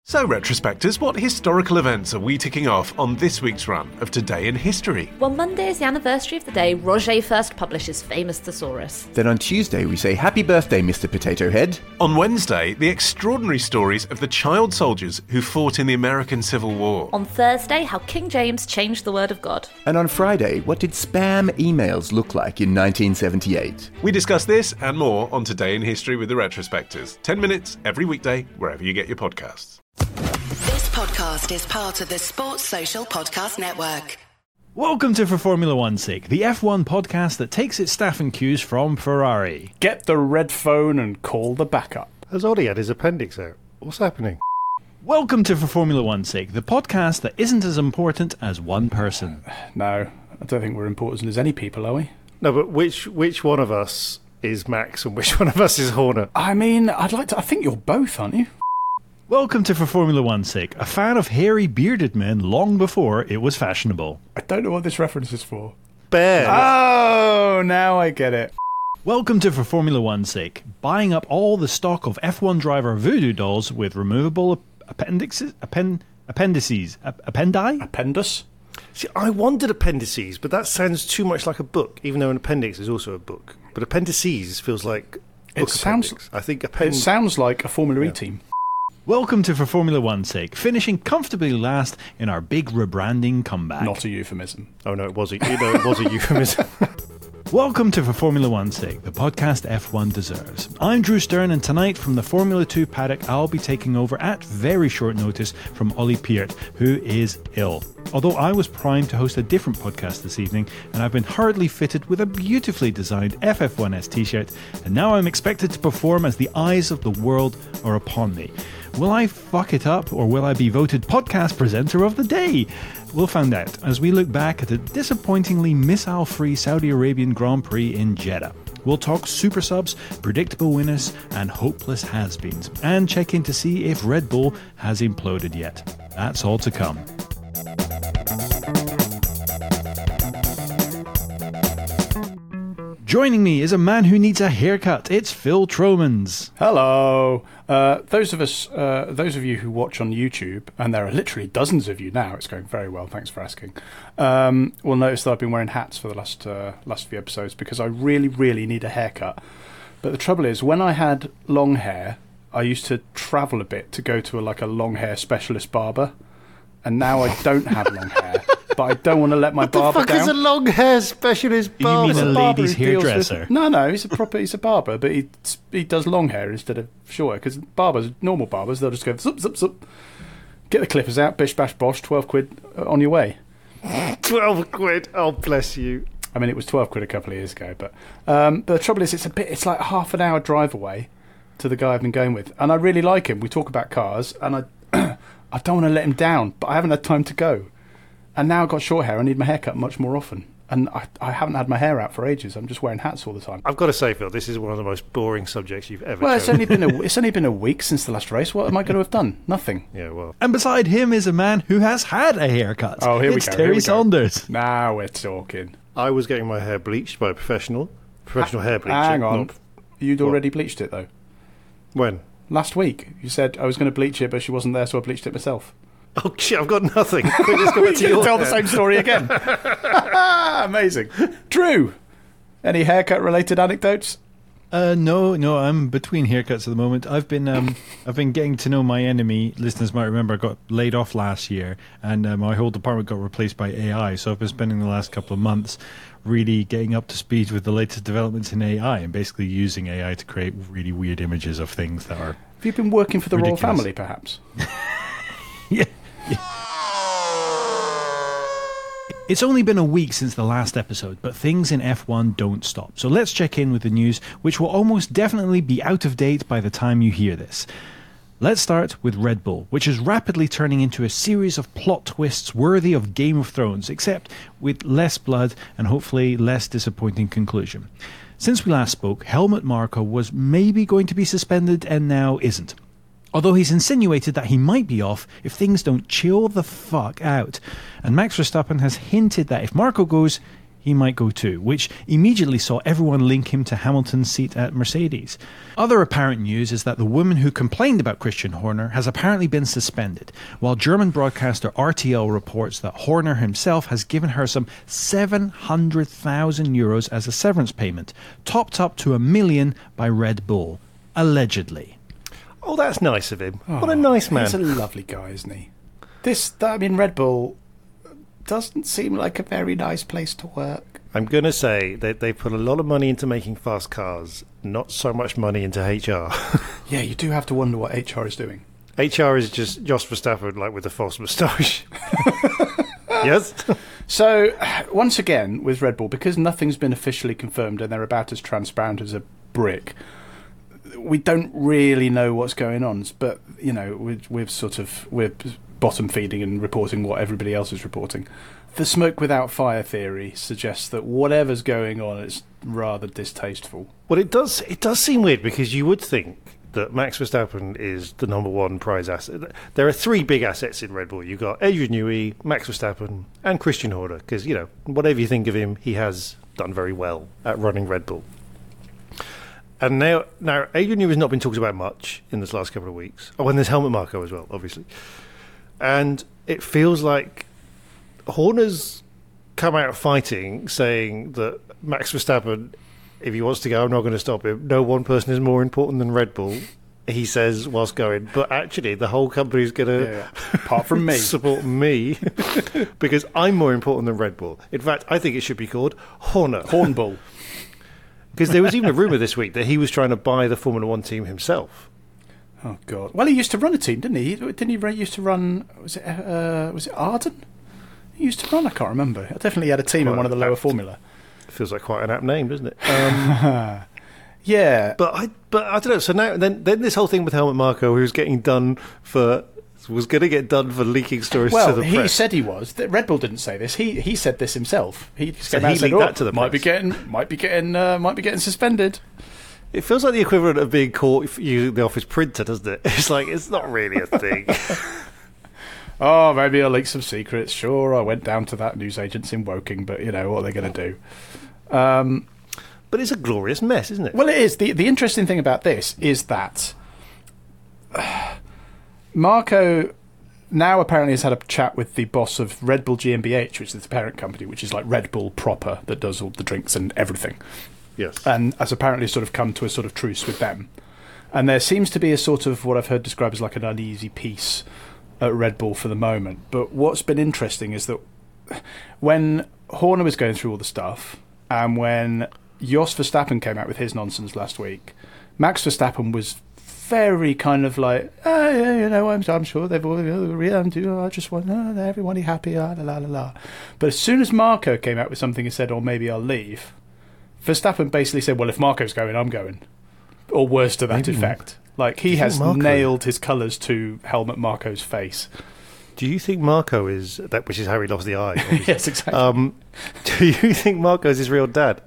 So, retrospectors, what historical events are we ticking off on this week's run of Today in History? Well, Monday is the anniversary of the day Roger first published his famous Thesaurus. Then on Tuesday we say happy birthday, Mr. Potato Head. On Wednesday, the extraordinary stories of the child soldiers who fought in the American Civil War. On Thursday, how King James changed the word of God. And on Friday, what did spam emails look like in 1978? We discuss this and more on Today in History with the Retrospectors. 10 minutes every weekday, wherever you get your podcasts. This podcast is part of the Sports Social Podcast Network. Welcome to For Formula One's Sake, the F1 podcast that takes its staffing cues from Ferrari. Get the red phone and call the backup. Has Ollie had his appendix out? What's happening? Welcome to For Formula One's Sake, the podcast that isn't as important as one person. No, I don't think we're important as any people, are we? No, but which one of us is Max and which one of us is Horner? I mean, I think you're both, aren't you? Welcome to For Formula One's Sake, a fan of hairy bearded men long before it was fashionable. I don't know what this reference is for. Bear. Oh, now I get it. Welcome to For Formula One's Sake, buying up all the stock of F1 driver voodoo dolls with removable appendices? Appendus? See, I wanted appendices, but that sounds too much like a book, even though an appendix is also a book. But appendices feels like It sounds. I think It sounds like a Formula E team. Welcome to For Formula One's Sake, finishing comfortably last in our big rebranding comeback. Not a euphemism. Oh no, it was a euphemism. Welcome to For Formula One's Sake, the podcast F1 deserves. I'm Drew Stern, and tonight from the Formula 2 paddock, I'll be taking over at very short notice from Ollie Peart, who is ill. Although I was primed to host a different podcast this evening, and I've been hurriedly fitted with a beautifully designed FF1S t-shirt, and now I'm expected to perform as the eyes of the world are upon me. Will I fuck it up, or will I be voted podcast presenter of the day? We'll find out as we look back at a disappointingly missile-free Saudi Arabian Grand Prix in Jeddah. We'll talk super subs, predictable winners, and hopeless has-beens, and check in to see if Red Bull has imploded yet. That's all to come. Joining me is a man who needs a haircut. It's Phil Tromans. Hello. Those of you who watch on YouTube, and there are literally dozens of you now, it's going very well, thanks for asking, will notice that I've been wearing hats for the last few episodes because I really, really need a haircut. But the trouble is, when I had long hair, I used to travel a bit to go to a long hair specialist barber, and now I don't have long hair. But I don't want to let my barber down. What the fuck is a long hair specialist barber? You mean a lady's hairdresser? No, he's a barber, but he does long hair instead of short hair. Because normal barbers, they'll just go zup, zup, zup, get the clippers out, bish, bash, bosh, 12 quid on your way. 12 quid, oh bless you. I mean, it was 12 quid a couple of years ago, but the trouble is it's like half an hour drive away to the guy I've been going with. And I really like him. We talk about cars, and I don't want to let him down, but I haven't had time to go. And now I've got short hair, I need my hair cut much more often. And I haven't had my hair out for ages. I'm just wearing hats all the time. I've got to say, Phil, this is one of the most boring subjects you've ever Well, chosen. it's only been a week since the last race. What am I going to have done? Nothing. Yeah, well. And beside him is a man who has had a haircut. Oh, here we go. It's Terry Saunders. Now we're talking. I was getting my hair bleached by a professional hair bleacher. Hang on. You'd already bleached it, though. When? Last week. You said I was going to bleach it, but she wasn't there, so I bleached it myself. Oh, shit, I've got nothing. Let's go back to your tell hair. the same story again. Amazing. Drew, any haircut-related anecdotes? No, I'm between haircuts at the moment. I've been getting to know my enemy. Listeners might remember I got laid off last year, and my whole department got replaced by AI. So I've been spending the last couple of months really getting up to speed with the latest developments in AI, and basically using AI to create really weird images of things that are. Have you been working for the ridiculous. royal family, perhaps? Yeah. It's only been a week since the last episode, but things in F1 don't stop. So let's check in with the news, which will almost definitely be out of date by the time you hear this. Let's start with Red Bull, which is rapidly turning into a series of plot twists worthy of Game of Thrones, except with less blood and hopefully less disappointing conclusion. Since we last spoke, Helmut Marko was maybe going to be suspended and now isn't. Although he's insinuated that he might be off if things don't chill the fuck out. And Max Verstappen has hinted that if Marko goes, he he might go too, which immediately saw everyone link him to Hamilton's seat at Mercedes. Other apparent news is that the woman who complained about Christian Horner has apparently been suspended, while German broadcaster RTL reports that Horner himself has given her some 700,000 euros as a severance payment, topped up to $1 million by Red Bull, allegedly. Oh, that's nice of him. What a nice man. He's a lovely guy, isn't he? Red Bull doesn't seem like a very nice place to work. I'm going to say that they put a lot of money into making fast cars, not so much money into HR. Yeah, you do have to wonder what HR is doing. HR is just Jos Verstappen, like with a false moustache. Yes? So, once again, with Red Bull, because nothing's been officially confirmed and they're about as transparent as a brick, we don't really know what's going on. But, you know, we're bottom feeding and reporting what everybody else is reporting. The smoke without fire theory suggests that whatever's going on is rather distasteful. Well, it does seem weird, because you would think that Max Verstappen is the number one prize asset. There are three big assets in Red Bull. You've got Adrian Newey, Max Verstappen, and Christian Horner, because, you know, whatever you think of him, he has done very well at running Red Bull. And now Adrian Newey has not been talked about much in this last couple of weeks. Oh, and there's Helmut Marko as well, obviously. And it feels like Horner's come out fighting, saying that Max Verstappen, if he wants to go, I'm not going to stop him. No one person is more important than Red Bull, he says whilst going. But actually, the whole company is going to, apart from me, support me because I'm more important than Red Bull. In fact, I think it should be called Hornbull. Because there was even a rumour this week that he was trying to buy the Formula One team himself. Oh God! Well, he used to run a team, didn't he? Didn't he used to run? Was it Arden? He used to run. I can't remember. I definitely had a team in one of the lower Formula. Feels like quite an apt name, doesn't it? Yeah, but I don't know. So now then this whole thing with Helmut Marko, who was going to get done for leaking stories to the press. Well, he said he was. Red Bull didn't say this. He said this himself. He leaked that to the might press. Might be getting suspended. It feels like the equivalent of being caught using the office printer, doesn't it? It's like, it's not really a thing. Oh, maybe I'll leak some secrets. Sure, I went down to that newsagent's in Woking, but, you know, what are they going to do? But it's a glorious mess, isn't it? Well, it is. The interesting thing about this is that Marko now apparently has had a chat with the boss of Red Bull GmbH, which is the parent company, which is like Red Bull proper, that does all the drinks and everything. Yes. And has apparently sort of come to a sort of truce with them. And there seems to be a sort of what I've heard described as like an uneasy peace at Red Bull for the moment. But what's been interesting is that when Horner was going through all the stuff, and when Jos Verstappen came out with his nonsense last week, Max Verstappen was very kind of like, you know, I'm sure they've all, I just want everybody happy, la la la la. But as soon as Marko came out with something and said, "Oh, maybe I'll leave," Verstappen basically said, "Well, if Marko's going, I'm going," or worse to that effect. Like, he has nailed his colours to Helmut Marko's face. Do you think Marko is that? Which is how he lost the eye. Yes, exactly. Do you think Marko is his real dad?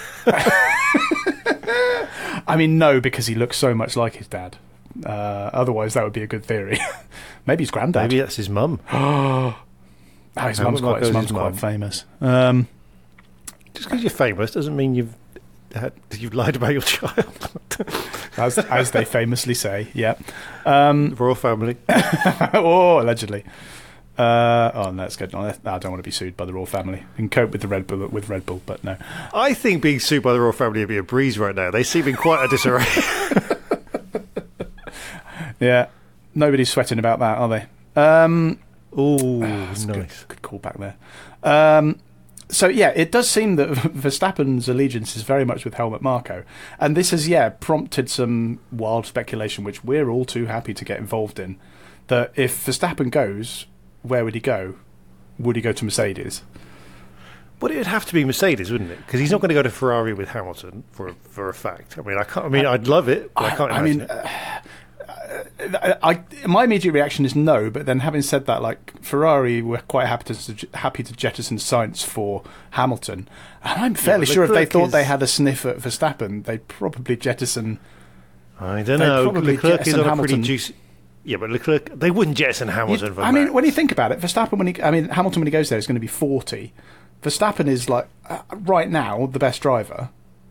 I mean, no, because he looks so much like his dad. Otherwise, that would be a good theory. Maybe his granddad. Maybe that's his mum. His mum's quite famous. Just because you're famous doesn't mean you've lied about your child. as they famously say, yeah. Royal family. Oh, allegedly. No, that's good. No, I don't want to be sued by the royal family. You can cope with the Red Bull, but no. I think being sued by the royal family would be a breeze right now. They seem in quite a disarray. Yeah, nobody's sweating about that, are they? Nice. Good call back there. So, yeah, it does seem that Verstappen's allegiance is very much with Helmut Marko. And this has, prompted some wild speculation, which we're all too happy to get involved in, that if Verstappen goes, where would he go? Would he go to Mercedes? Well, it would have to be Mercedes, wouldn't it? Because he's not going to go to Ferrari with Hamilton for a fact. I'd love it, but I can't imagine it. My immediate reaction is no, but then having said that, like, Ferrari were quite happy to jettison Sainz for Hamilton, and I'm fairly sure if they thought they had a sniff at Verstappen, they'd probably jettison. I don't know. Leclerc is on a pretty juicy. Yeah, but Leclerc, they wouldn't jettison Hamilton. When you think about it, Hamilton when he goes there is going to be 40. Verstappen is like right now the best driver.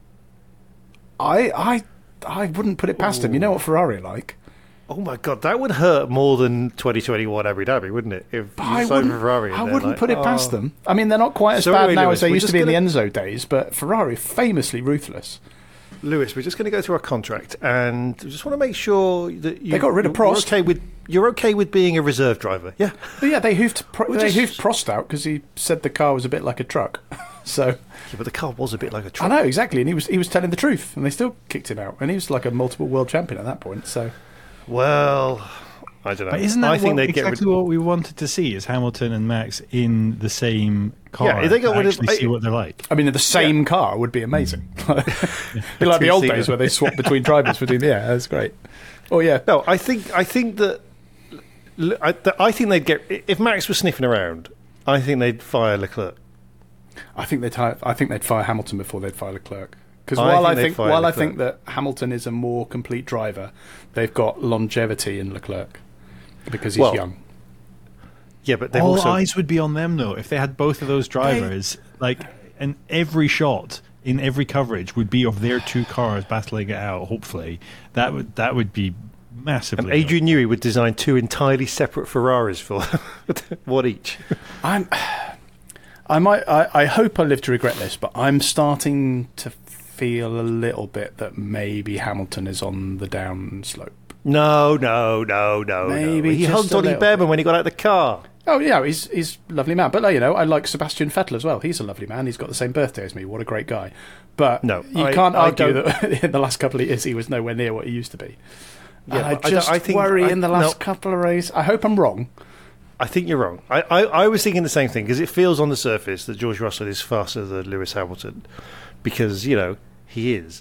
I wouldn't put it past him. You know what Ferrari are like. Oh my God, that would hurt more than 2021 Abu Dhabi, wouldn't it? If you signed Ferrari, I wouldn't put it past them. I mean, they're not quite as bad now as they used to be in the Enzo days, but Ferrari famously ruthless. Lewis, we're just going to go through our contract, and we just want to make sure that they got rid of Prost. You're okay with being a reserve driver, yeah? But yeah, they hoofed Prost out because he said the car was a bit like a truck. So, yeah, but the car was a bit like a truck. I know exactly, and he was telling the truth, and they still kicked him out, and he was like a multiple world champion at that point. So, well, I don't know. But isn't that exactly what we wanted to see? Is Hamilton and Max in the same car? Yeah, if they got rid of, see what they're like. I mean, the same car would be amazing. Be like the old days where they swapped between drivers between. Yeah, that's great. Oh yeah. No, I think that. I think they'd get if Max was sniffing around. I think they'd fire Leclerc. I think they'd fire Hamilton before they'd fire Leclerc. Because while I think that Hamilton is a more complete driver, they've got longevity in Leclerc because he's young. Yeah, but all eyes would be on them though if they had both of those drivers. And every shot in every coverage would be of their two cars battling it out. Hopefully, that would be massively. Adrian Newey would design two entirely separate Ferraris for one each. I hope I live to regret this, but I'm starting to feel a little bit that maybe Hamilton is on the down slope. No. Maybe he hugged Ollie Behrman when he got out of the car. Oh yeah, he's a lovely man. But I like Sebastian Vettel as well. He's a lovely man. He's got the same birthday as me. What a great guy. But you can't argue that in the last couple of years he was nowhere near what he used to be. Yeah, and I think worry in the last couple of races. I hope I'm wrong. I think you're wrong. I was thinking the same thing because it feels on the surface that George Russell is faster than Lewis Hamilton because, he is.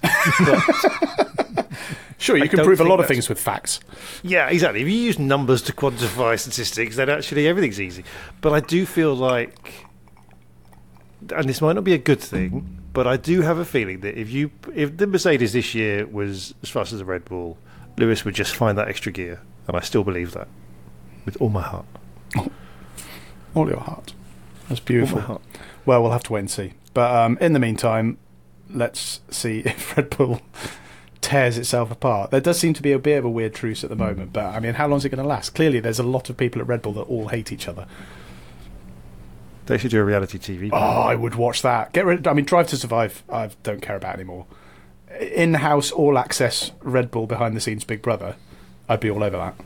Sure, you can prove a lot of things with facts. Yeah, exactly. If you use numbers to quantify statistics, then actually everything's easy. But I do feel like, and this might not be a good thing, but I do have a feeling that if the Mercedes this year was as fast as the Red Bull, Lewis would just find that extra gear. And I still believe that with all my heart. All your heart. That's beautiful. All my heart. Well, we'll have to wait and see. But in the meantime, let's see if Red Bull tears itself apart. There does seem to be a bit of a weird truce at the moment, but I mean, how long is it going to last? Clearly, there's a lot of people at Red Bull that all hate each other. They should do a reality TV. Oh, I would watch that. Drive to Survive, I don't care about anymore. In-house, all-access Red Bull behind-the-scenes Big Brother, I'd be all over that.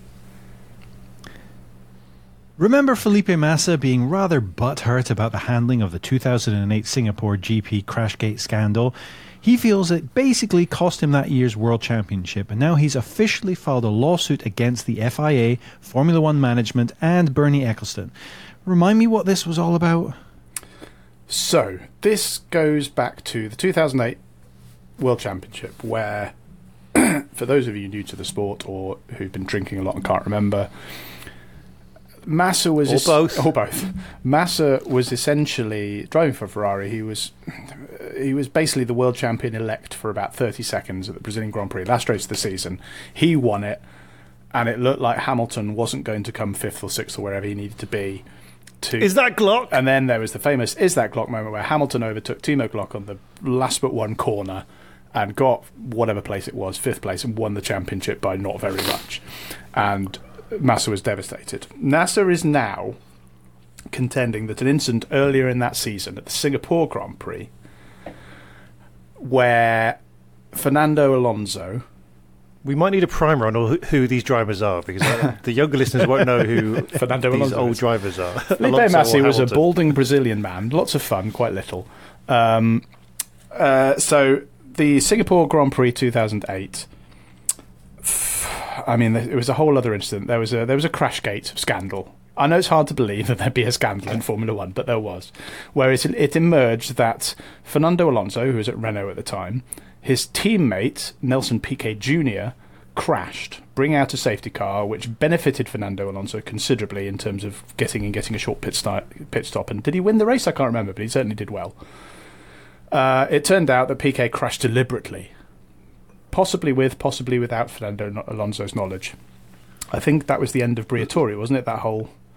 Remember Felipe Massa being rather butthurt about the handling of the 2008 Singapore GP Crashgate scandal? He feels it basically cost him that year's World Championship, and now he's officially filed a lawsuit against the FIA, Formula One management, and Bernie Ecclestone. Remind me what this was all about? So, this goes back to the 2008 World Championship, where, for those of you new to the sport or who've been drinking a lot and can't remember, Massa was both. Massa was essentially driving for Ferrari. He was basically the world champion elect for about 30 seconds at the Brazilian Grand Prix, last race of the season. He won it, and it looked like Hamilton wasn't going to come 5th or 6th or wherever he needed to be. Is that Glock? And then there was the famous "Is that Glock" moment where Hamilton overtook Timo Glock on the last but one corner and got whatever place it was, 5th place, and won the championship by not very much. And Massa was devastated. NASA is now contending that an incident earlier in that season at the Singapore Grand Prix where Fernando Alonso... We might need a primer on who these drivers are because the younger listeners won't know who Fernando these Alonso old drivers are. Felipe Massa was a balding Brazilian man. Lots of fun, quite little. So the Singapore Grand Prix 2008... I mean, it was a whole other incident. There was a Crashgate scandal. I know it's hard to believe that there'd be a scandal in Formula One, but there was. Where it emerged that Fernando Alonso, who was at Renault at the time, his teammate, Nelson Piquet Jr., crashed, bringing out a safety car, which benefited Fernando Alonso considerably in terms of getting a short pit stop. And did he win the race? I can't remember, but he certainly did well. It turned out that Piquet crashed deliberately. Possibly without Fernando Alonso's knowledge. I think that was the end of Briatore, wasn't it? That whole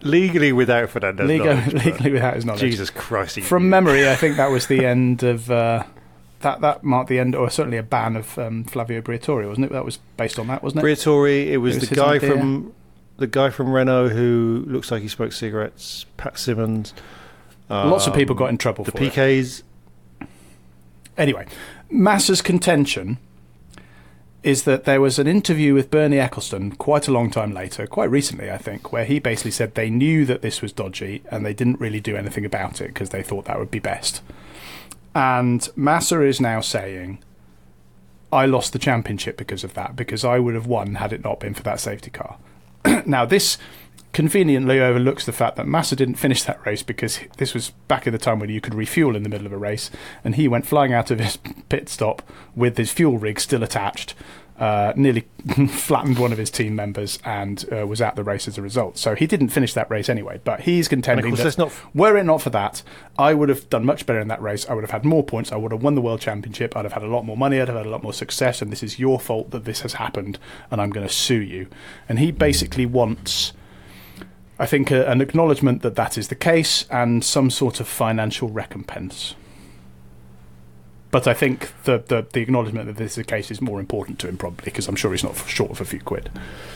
Legally without Fernando's knowledge. Legally without his knowledge. Jesus Christ. From memory, I think that was the end of... that marked the end, or certainly a ban of Flavio Briatore, wasn't it? That was based on that, wasn't it? Briatore, it was the guy idea. the guy from Renault who looks like he smoked cigarettes, Pat Simmons. Lots of people got in trouble the for PKs. it. Anyway, Massa's contention is that there was an interview with Bernie Ecclestone quite a long time later, quite recently, I think, where he basically said they knew that this was dodgy and they didn't really do anything about it because they thought that would be best. And Massa is now saying, I lost the championship because of that, because I would have won had it not been for that safety car. Now, this conveniently overlooks the fact that Massa didn't finish that race because this was back in the time when you could refuel in the middle of a race, and he went flying out of his pit stop with his fuel rig still attached, nearly flattened one of his team members, and was out the race as a result. So he didn't finish that race anyway, but he's contending that were it not for that, I would have done much better in that race. I would have had more points. I would have won the world championship. I'd have had a lot more money. I'd have had a lot more success, and this is your fault that this has happened, and I'm going to sue you. And he basically wants, I think, an acknowledgement that that is the case and some sort of financial recompense. But I think the acknowledgement that this is the case is more important to him, probably, because I'm sure he's not short of a few quid.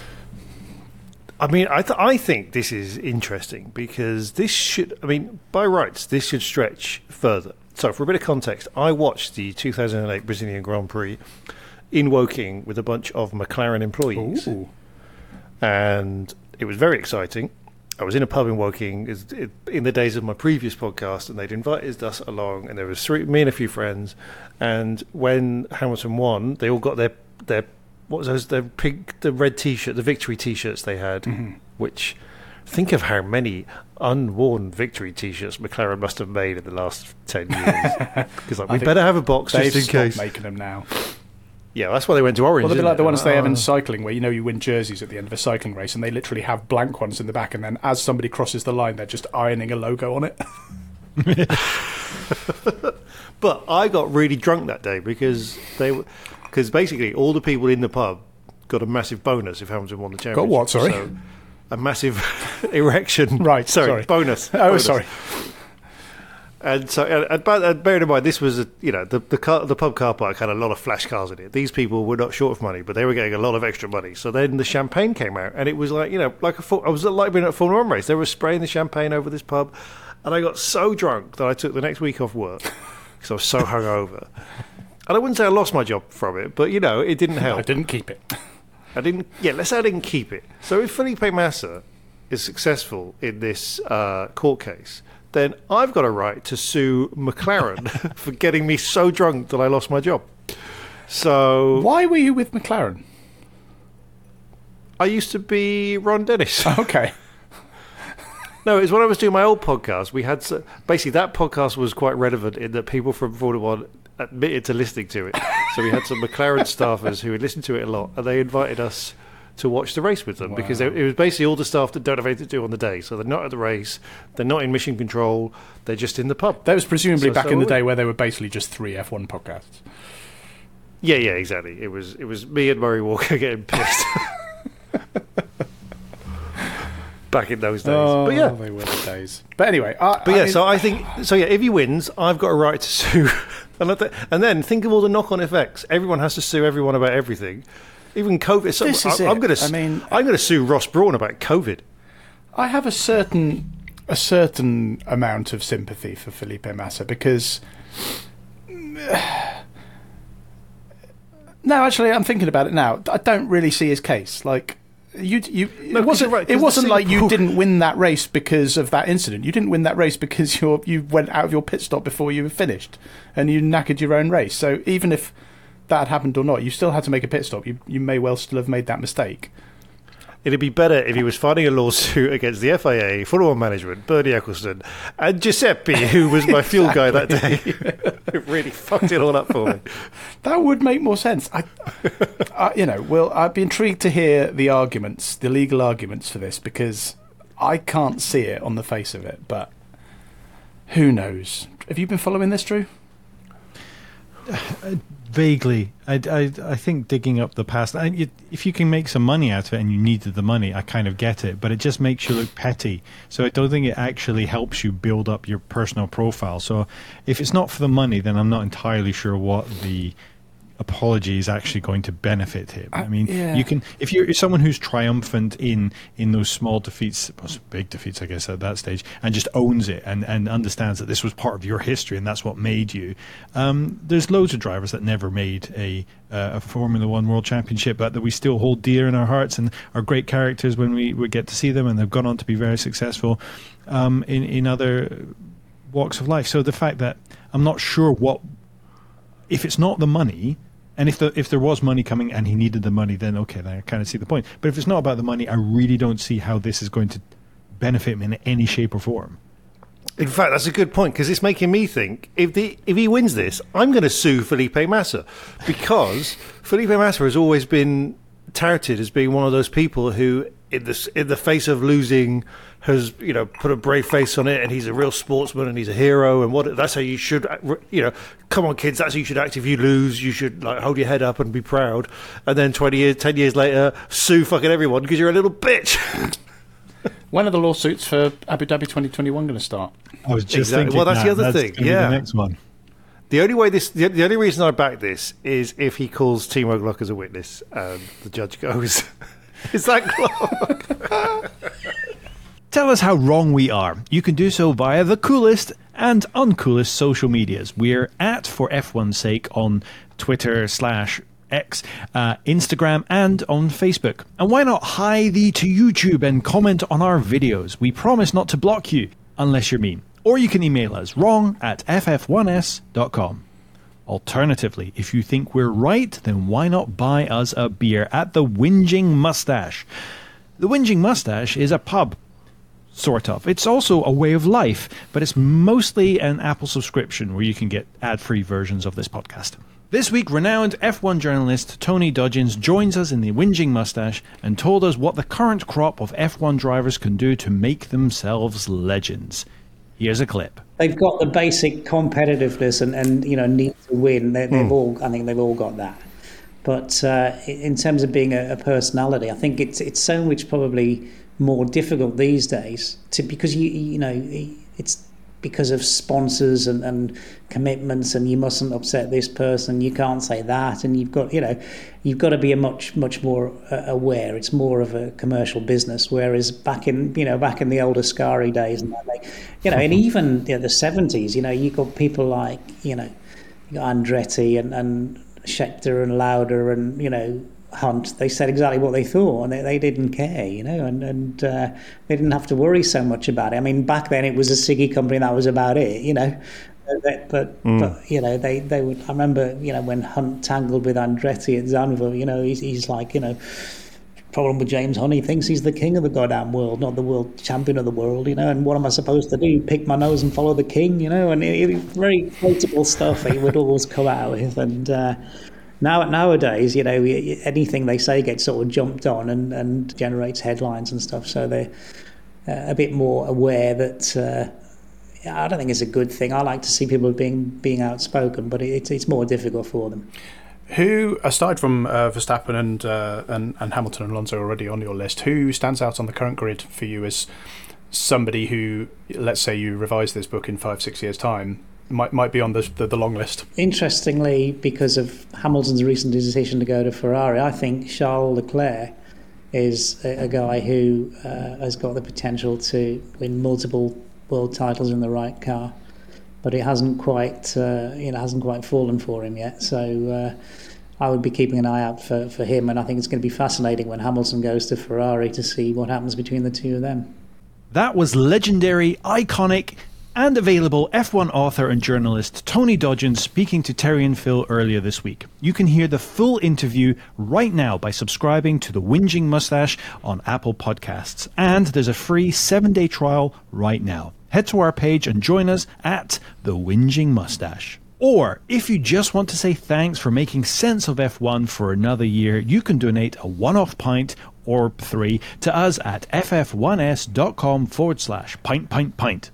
I mean, I think this is interesting because this should, I mean, by rights, this should stretch further. So, for a bit of context, I watched the 2008 Brazilian Grand Prix in Woking with a bunch of McLaren employees. Ooh. And it was very exciting. I was in a pub in Woking in the days of my previous podcast, and they'd invited us along, and there was me and a few friends. And when Hamilton won, they all got their what was those, the red T-shirt, the victory T-shirts they had, which, think of how many unworn victory T-shirts McLaren must have made in the last 10 years. Because we better have a box just in case. They've making them now. Yeah, that's why they went to orange. Well, they'd be like the ones they have in cycling, where you win jerseys at the end of a cycling race, and they literally have blank ones in the back, and then as somebody crosses the line, they're just ironing a logo on it. But I got really drunk that day because basically all the people in the pub got a massive bonus if Hamilton won the championship. Got what? Sorry, so, a massive erection. Right. Sorry. Bonus. Oh, bonus. Sorry. And so, bearing in mind, this was the pub car park had a lot of flash cars in it. These people were not short of money, but they were getting a lot of extra money. So then the champagne came out, and it was like I was like being at a Formula 1 race. They were spraying the champagne over this pub, and I got so drunk that I took the next week off work because I was so hungover. And I wouldn't say I lost my job from it, but it didn't help. I didn't keep it. Let's say I didn't keep it. So if Felipe Massa is successful in this court case, then I've got a right to sue McLaren for getting me so drunk that I lost my job. So why were you with McLaren? I used to be Ron Dennis. Okay. No, it was when I was doing my old podcast. We had basically that podcast was quite relevant in that people from Formula One admitted to listening to it. So we had some McLaren staffers who had listened to it a lot, and they invited us to watch the race with them. Wow. Because it was basically all the staff that don't have anything to do on the day. So they're not at the race, they're not in mission control, they're just in the pub. That was presumably back in the day where there were basically just 3 F1 podcasts. Yeah, exactly. It was me and Murray Walker getting pissed. Back in those days. But yeah, they were the days. But anyway, so I think if he wins, I've got a right to sue. And then think of all the knock-on effects. Everyone has to sue everyone about everything. Even COVID. I'm going to sue Ross Brawn about COVID. I have a certain amount of sympathy for Felipe Massa because no, actually, I'm thinking about it now. I don't really see his case. Like it wasn't like you didn't win that race because of that incident. You didn't win that race because you went out of your pit stop before you were finished and you knackered your own race. So even if that had happened or not, you still had to make a pit stop. You may well still have made that mistake. It'd be better if he was fighting a lawsuit against the FIA, Formula 1 management, Bernie Ecclestone, and Giuseppe, who was my fuel guy that day. It really fucked it all up for me. That would make more sense. I'd be intrigued to hear the arguments, the legal arguments for this, because I can't see it on the face of it, but who knows? Have you been following this, Drew? Vaguely. I think digging up the past, if you can make some money out of it and you needed the money, I kind of get it, but it just makes you look petty. So I don't think it actually helps you build up your personal profile. So if it's not for the money, then I'm not entirely sure what the apology is actually going to benefit him. I mean, you can, if you're someone who's triumphant in those small defeats, well, big defeats, I guess, at that stage, and just owns it and understands that this was part of your history and that's what made you. There's loads of drivers that never made a Formula One World Championship, but that we still hold dear in our hearts and are great characters when we get to see them, and they've gone on to be very successful in other walks of life. So the fact that I'm not sure if it's not the money. And if there was money coming and he needed the money, then okay, then I kind of see the point. But if it's not about the money, I really don't see how this is going to benefit him in any shape or form. In fact, that's a good point, because it's making me think, if he wins this, I'm going to sue Felipe Massa, because Felipe Massa has always been touted as being one of those people who, in the face of losing, has put a brave face on it, and he's a real sportsman and he's a hero, and that's how you should, come on kids, that's how you should act if you lose. You should hold your head up and be proud. And then 10 years later, sue fucking everyone because you're a little bitch. When are the lawsuits for Abu Dhabi 2021 going to start? I was just thinking. Well, that's the other thing. Yeah, the next one. The only reason I back this is if he calls Timo Glock as a witness, and the judge goes, "Is that Glock?" Tell us how wrong we are. You can do so via the coolest and uncoolest social medias. We're at For F1's Sake on Twitter /X, Instagram, and on Facebook. And why not hie thee to YouTube and comment on our videos? We promise not to block you, unless you're mean. Or you can email us wrong@ff1s.com. Alternatively, if you think we're right, then why not buy us a beer at the Whinging Mustache? The Whinging Mustache is a pub. Sort of. It's also a way of life, but it's mostly an Apple subscription where you can get ad-free versions of this podcast. This week, renowned F1 journalist Tony Dodgins joins us in the Whinging Mustache and told us what the current crop of F1 drivers can do to make themselves legends. Here's a clip. They've got the basic competitiveness and need to win. I think they've all got that. But in terms of being a personality, I think it's so much probably more difficult these days because it's because of sponsors and commitments, and you mustn't upset this person, you can't say that, and you've got to be a much more aware. It's more of a commercial business, whereas back in the old Ascari days and and even the 70s, you got people like you got Andretti and Scheckter and Lauda and Hunt. They said exactly what they thought, and they didn't care, and they didn't have to worry so much about it. I mean, back then it was a ciggy company, and that was about it, But they would. I remember, when Hunt tangled with Andretti at Zandvoort, he's like, problem with James Hunt, he thinks he's the king of the goddamn world, not the world champion of the world, and what am I supposed to do? Pick my nose and follow the king, and it very quotable stuff he would always come out with, and. Nowadays, anything they say gets sort of jumped on and generates headlines and stuff. So they're a bit more aware that I don't think it's a good thing. I like to see people being outspoken, but it's more difficult for them. Who, aside from Verstappen and Hamilton and Alonso already on your list, who stands out on the current grid for you as somebody who, let's say you revise this book in 5-6 years' time, might be on the long list? Interestingly, because of Hamilton's recent decision to go to Ferrari, I think Charles Leclerc is a guy who has got the potential to win multiple world titles in the right car, but it hasn't quite fallen for him yet. So I would be keeping an eye out for him, and I think it's going to be fascinating when Hamilton goes to Ferrari to see what happens between the two of them. That was legendary, iconic, and available F1 author and journalist Tony Dodgins speaking to Terry and Phil earlier this week. You can hear the full interview right now by subscribing to The Whinging Mustache on Apple Podcasts. And there's a free 7-day trial right now. Head to our page and join us at The Whinging Mustache. Or, if you just want to say thanks for making sense of F1 for another year, you can donate a one-off pint or 3 to us at ff1s.com/pint.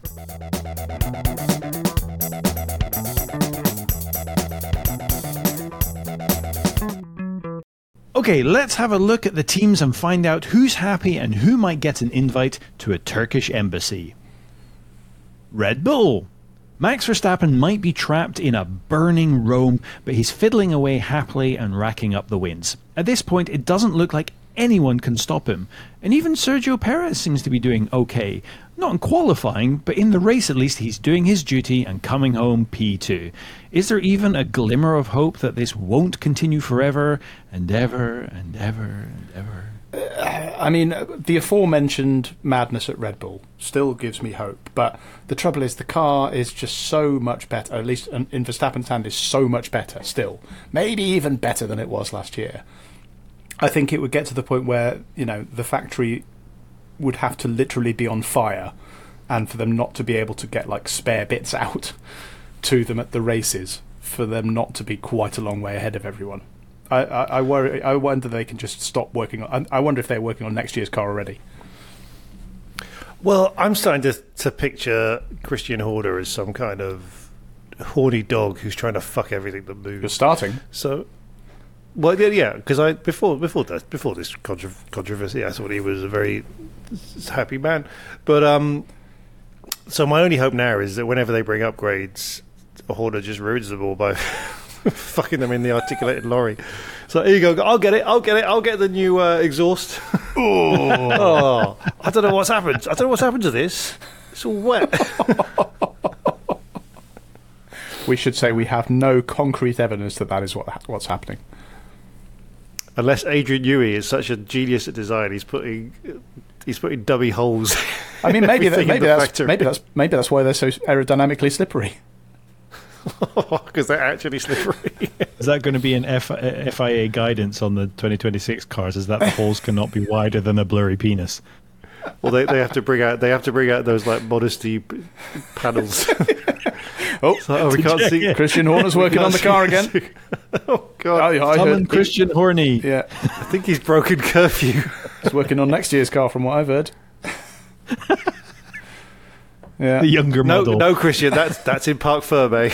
Okay, let's have a look at the teams and find out who's happy and who might get an invite to a Turkish embassy. Red Bull. Max Verstappen might be trapped in a burning Rome, but he's fiddling away happily and racking up the wins. At this point, it doesn't look like anyone can stop him. And even Sergio Perez seems to be doing okay. Not in qualifying, but in the race at least he's doing his duty and coming home P2. Is there even a glimmer of hope that this won't continue forever and ever and ever and ever? I mean, the aforementioned madness at Red Bull still gives me hope, but the trouble is the car is just so much better, at least in Verstappen's hand is so much better still. Maybe even better than it was last year. I think it would get to the point where, you know, the factory would have to literally be on fire and for them not to be able to get like spare bits out to them at the races, for them not to be quite a long way ahead of everyone. I worry. I wonder they can just stop working on. I wonder if they're working on next year's car already. Well, I'm starting to picture Christian Horner as some kind of horny dog who's trying to fuck everything that moves. You're starting. So, well, yeah, because before this controversy, I thought he was a very happy man. But so my only hope now is that whenever they bring upgrades, Horner just ruins them all by fucking them in the articulated lorry. So here you go. I'll get it. I'll get the new exhaust. Oh, I don't know what's happened. I don't know what's happened to this. It's all wet. We should say we have no concrete evidence that is what's happening. Unless Adrian Newey is such a genius at design, he's putting dummy holes. I mean, maybe that's why they're so aerodynamically slippery. Because they're actually slippery. Is that going to be an FIA guidance on the 2026 cars? Is that the holes cannot be wider than a blurry penis? Well, they have to bring out those like modesty panels. We can't see. Christian Horner's working on the car again. Oh God! Summon Christian Horny. Yeah, I think he's broken curfew. He's working on next year's car, from what I've heard. Yeah. The younger model. No, Christian, that's in Parc Ferme.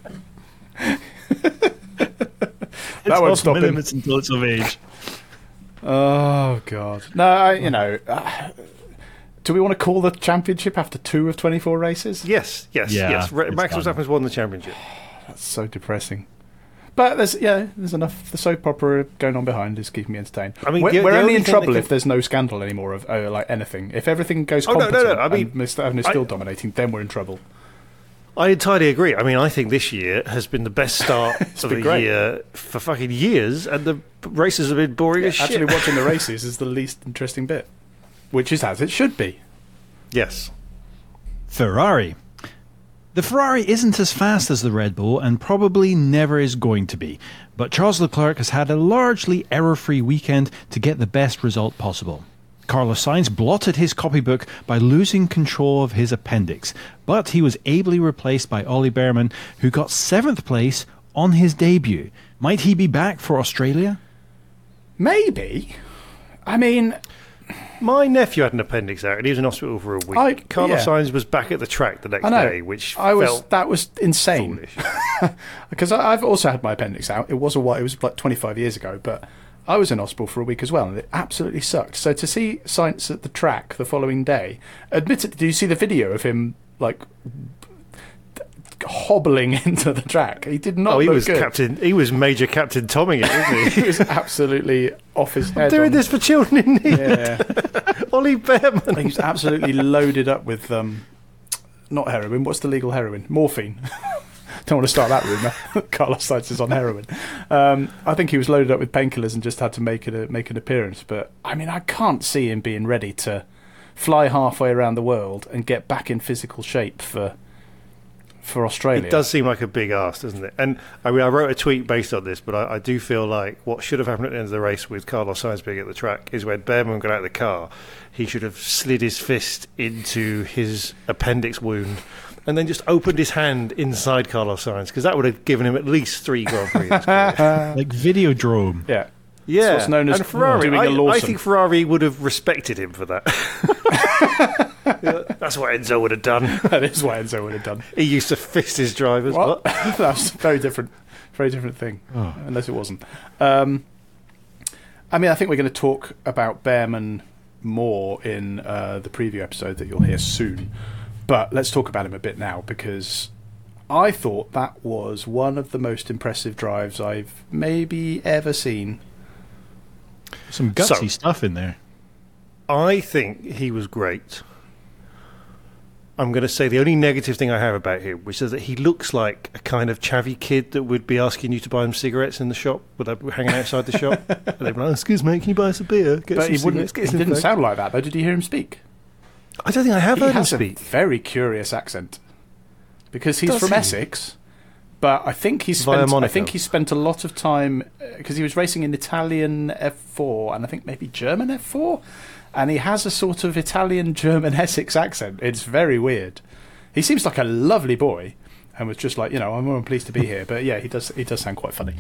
That won't stop him. It's until it's of age. Oh God! No, do we want to call the championship after 2 of 24 races? Yes. Max Verstappen's won the championship. That's so depressing. But there's enough. The soap opera going on behind is keeping me entertained. I mean, we're only in trouble if there's no scandal anymore of like anything. If everything goes competent, no. I mean, Verstappen is still dominating, then we're in trouble. I entirely agree. I mean, I think this year has been the best start of the year for fucking years, and the races have been boring as shit. Actually, watching the races is the least interesting bit, which is as it should be. Yes. Ferrari. The Ferrari isn't as fast as the Red Bull and probably never is going to be, but Charles Leclerc has had a largely error-free weekend to get the best result possible. Carlos Sainz blotted his copybook by losing control of his appendix, but he was ably replaced by Ollie Behrman, who got 7th place on his debut. Might he be back for Australia? Maybe. I mean, my nephew had an appendix out and he was in hospital for a week. Carlos Sainz was back at the track the next day, which that was insane. Because I've also had my appendix out. It was like 25 years ago, but I was in hospital for a week as well, and it absolutely sucked. So to see Sainz at the track the following day, admittedly, do you see the video of him like hobbling into the track? He did not. He was good. He was Major Captain Tomming it, wasn't he? He was absolutely off his head. I'm doing this for children in need. Yeah. Ollie Behrman. He was absolutely loaded up with not heroin. What's the legal heroin? Morphine. Don't want to start that rumour. Carlos Sainz is on heroin. I think he was loaded up with painkillers and just had to make an appearance. But I mean, I can't see him being ready to fly halfway around the world and get back in physical shape for Australia. It does seem like a big ask, doesn't it? And I mean, I wrote a tweet based on this, but I do feel like what should have happened at the end of the race with Carlos Sainz being at the track is when Behrman got out of the car, he should have slid his fist into his appendix wound and then just opened his hand inside Carlos Sainz, because that would have given him at least 3 Grand Prix. Like Videodrome. Yeah. Yeah. That's what's known as Ferrari. doing a Lawson. I think Ferrari would have respected him for that. That's what Enzo would have done. That is what Enzo would have done. He used to fist his drivers. What? That's a very different thing. Unless it wasn't. I mean, I think we're going to talk about Bearman more in the preview episode that you'll hear soon. But let's talk about him a bit now, because I thought that was one of the most impressive drives I've maybe ever seen. Some gutsy stuff in there. I think he was great. I'm going to say the only negative thing I have about him, which is that he looks like a kind of chavvy kid that would be asking you to buy him cigarettes in the shop, hanging outside the shop. And they'd be like, excuse me, can you buy us a beer? But he didn't sound like that, though. Did you hear him speak? I don't think I have heard him speak. He has a very curious accent. Because he's from Essex, but I think he spent a lot of time, because he was racing in Italian F4 and I think maybe German F4, and he has a sort of Italian-German Essex accent. It's very weird. He seems like a lovely boy, and was just like, I'm more pleased to be here. But yeah, he does sound quite funny.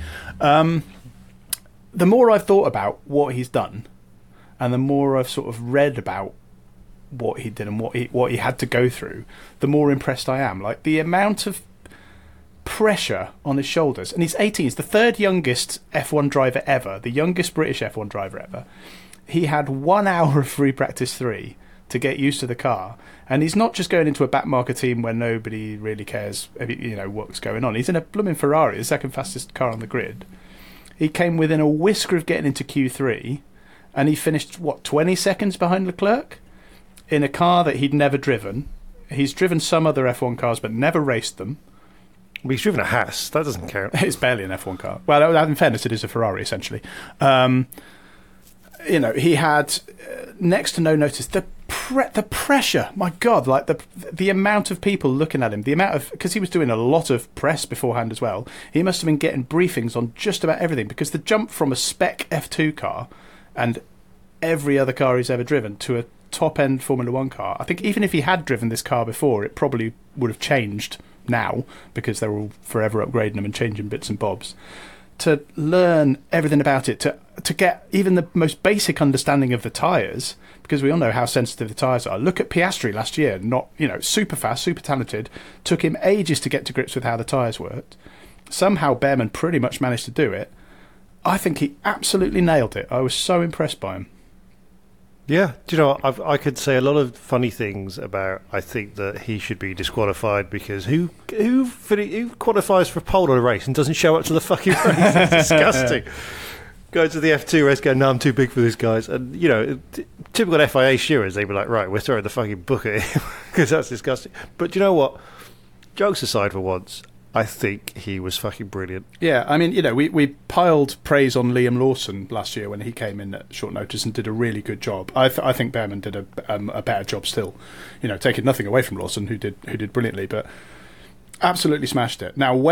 The more I've thought about what he's done, and the more I've sort of read about what he did and what he had to go through, the more impressed I am. Like, the amount of pressure on his shoulders. And he's 18. He's the third youngest F1 driver ever, the youngest British F1 driver ever. He had 1 hour of free practice 3 to get used to the car. And he's not just going into a backmarker team where nobody really cares, what's going on. He's in a blooming Ferrari, the second fastest car on the grid. He came within a whisker of getting into Q3, and he finished, 20 seconds behind Leclerc? In a car that he'd never driven. He's driven some other F1 cars, but never raced them. Well, he's driven a Haas. That doesn't count. It's barely an F1 car. Well, in fairness, it is a Ferrari, essentially. He had next to no notice. The pressure, my God, like the amount of people looking at him, because he was doing a lot of press beforehand as well. He must have been getting briefings on just about everything, because the jump from a spec F2 car and every other car he's ever driven to a top-end Formula 1 car, I think even if he had driven this car before, it probably would have changed now, because they're all forever upgrading them and changing bits and bobs. To learn everything about it, to get even the most basic understanding of the tyres, because we all know how sensitive the tyres are. Look at Piastri last year, super fast, super talented, took him ages to get to grips with how the tyres worked. Somehow Bearman pretty much managed to do it. I think he absolutely nailed it. I was so impressed by him. Yeah, do you know, I could say a lot of funny things about. I think that he should be disqualified, because who qualifies for pole on a race and doesn't show up to the fucking race? That's disgusting. Go to the F2 race, go, no, I'm too big for this, guys. And typical FIA shearers, they'd be like, right, we're throwing the fucking book at him, because that's disgusting. But do you know what? Jokes aside, for once, I think he was fucking brilliant. Yeah, I mean, we piled praise on Liam Lawson last year when he came in at short notice and did a really good job. I think Bearman did a better job still. Taking nothing away from Lawson, who did brilliantly, but absolutely smashed it. Now,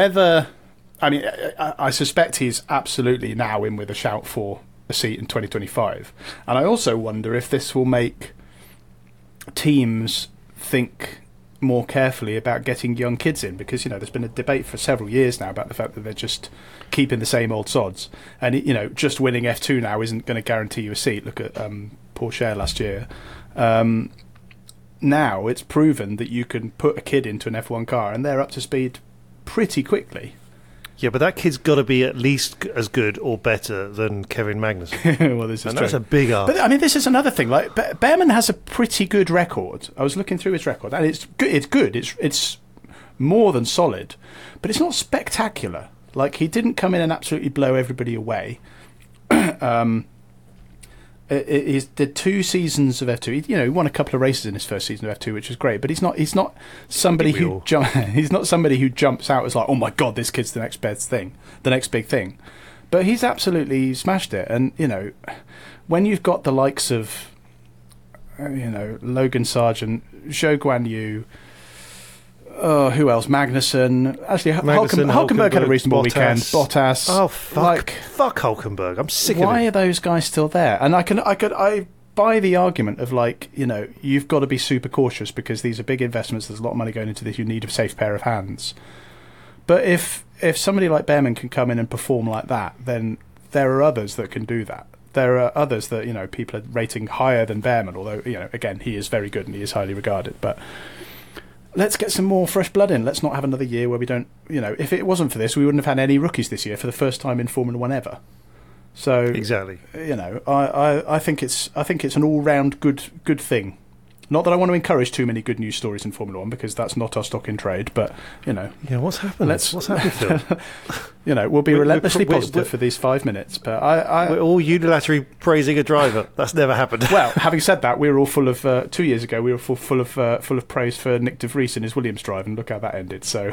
I suspect he's absolutely now in with a shout for a seat in 2025. And I also wonder if this will make teams think more carefully about getting young kids in, because there's been a debate for several years now about the fact that they're just keeping the same old sods, and just winning F2 now isn't going to guarantee you a seat. Look at Porsche last year. Now it's proven that you can put a kid into an F1 car and they're up to speed pretty quickly. Yeah, but that kid's got to be at least as good or better than Kevin Magnussen. Well, this is true. That's a big ask. But I mean, this is another thing. Like, Bearman has a pretty good record. I was looking through his record, and it's good. It's more than solid, but it's not spectacular. Like, he didn't come in and absolutely blow everybody away. He did 2 seasons of F2. He won a couple of races in his first season of F2, which was great. But he's not somebody who jumps out as like, oh my God, this kid's the next big thing. But he's absolutely smashed it. And when you've got the likes of Logan Sargent, Zhou Guanyu, who else? Magnussen. Actually, Hulkenberg had a reasonable weekend. Bottas. Oh, fuck Hulkenberg. I'm sick of it. Why are those guys still there? And I buy the argument of, like, you've got to be super cautious because these are big investments. There's a lot of money going into this. You need a safe pair of hands. But if somebody like Bearman can come in and perform like that, then there are others that can do that. There are others that, people are rating higher than Bearman, although, again, he is very good and he is highly regarded. But let's get some more fresh blood in. Let's not have another year where we don't, if it wasn't for this, we wouldn't have had any rookies this year for the first time in Formula 1 ever. So Exactly. I think it's an all-round good thing. Not that I want to encourage too many good news stories in Formula One, because that's not our stock in trade. But Yeah, what's happened? What's happened, Phil? We'll be relentlessly positive for these 5 minutes. But We're all unilaterally praising a driver. That's never happened. Well, having said that, we were all full of 2 years ago. We were full of praise for Nick De Vries in his Williams drive, and look how that ended. So.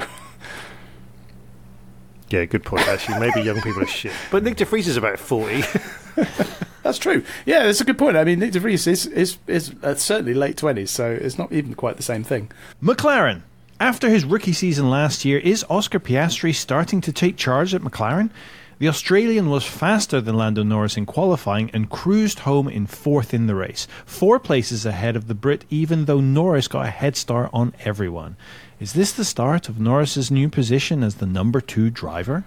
Yeah, good point, actually. Maybe young people are shit. But Nick De Vries is about 40. That's true. Yeah, that's a good point. I mean, Nick De Vries is certainly late 20s, so it's not even quite the same thing. McLaren. After his rookie season last year, is Oscar Piastri starting to take charge at McLaren? The Australian was faster than Lando Norris in qualifying and cruised home in 4th in the race, 4 places ahead of the Brit, even though Norris got a head start on everyone. Is this the start of Norris's new position as the number 2 driver?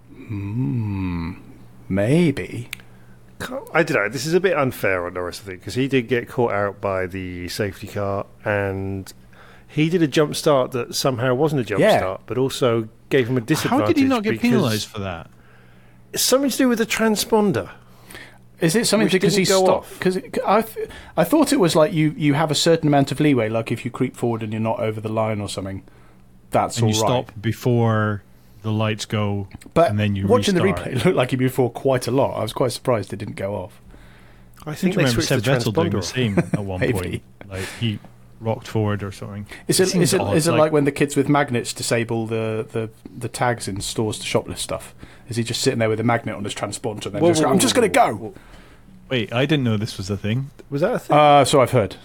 Maybe. I don't know. This is a bit unfair on Norris, I think, because he did get caught out by the safety car, and he did a jump start that somehow wasn't a jump start, but also gave him a disadvantage. How did he not get penalised for that? It's something to do with the transponder. Is it something because he stopped? Because I thought it was like you have a certain amount of leeway, like if you creep forward and you're not over the line or something. That's all right. And you stop before the lights go, but and then you watching restart. the replay, it looked like he moved forward quite a lot. I was quite surprised it didn't go off. I think I remember Seb Vettel doing the same at one Maybe. point. Like he rocked forward or something. Is it like when the kids with magnets disable the tags in stores to shoplift stuff? Is he just sitting there with a magnet on his transponder and then I'm just going to go? Wait, I didn't know this was a thing. Was that a thing? So I've heard.